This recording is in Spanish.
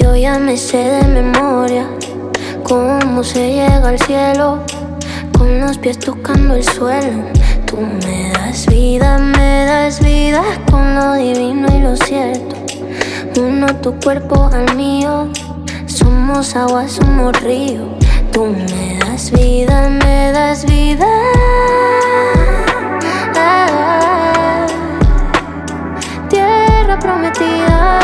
Yo ya me sé de memoria cómo se llega al cielo, con los pies tocando el suelo. Tú me das vida con lo divino y lo cierto. Uno tu cuerpo al mío, somos agua, somos río. Tú me das vida, me das vida. Tierra prometida.